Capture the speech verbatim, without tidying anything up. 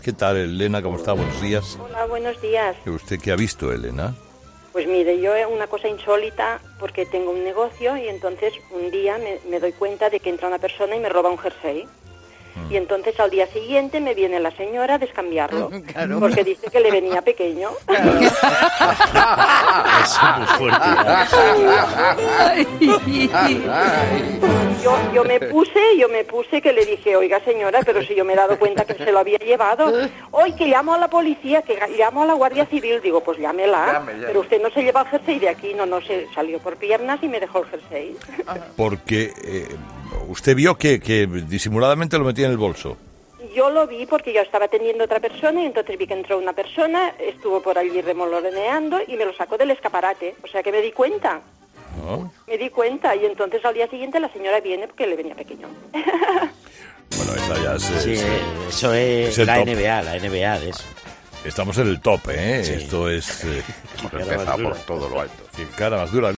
¿Qué tal, Elena? ¿Cómo está? Buenos días. Hola, buenos días. ¿Usted qué ha visto, Elena? Pues mire, yo una cosa insólita, porque tengo un negocio y entonces un día me, me doy cuenta de que entra una persona y me roba un jersey. Mm. Y entonces al día siguiente me viene la señora a descambiarlo, claro. Porque dice que le venía pequeño. Claro. Eso es muy fuerte. yo, yo me puse, yo me puse que le dije, oiga señora, pero si yo me he dado cuenta que se lo había llevado. Hoy que llamo a la policía, que llamo a la Guardia Civil, digo, pues llámela. Llame, llame. Pero usted no se lleva el jersey de aquí, no, no, se salió por piernas y me dejó el jersey. Porque eh, usted vio que, que disimuladamente lo metía en el bolso. Yo lo vi porque yo estaba atendiendo a otra persona y entonces vi que entró una persona, estuvo por allí remoloneando y me lo sacó del escaparate. O sea que me di cuenta. ¿No? Me di cuenta y entonces al día siguiente la señora viene porque le venía pequeño. Bueno, esa ya es... Sí, es, eso es, es la top. N B A, la N B A de eso. Estamos en el top, ¿eh? Sí. Esto es... Eh, Hemos empezado por todo lo alto. Cara más dura.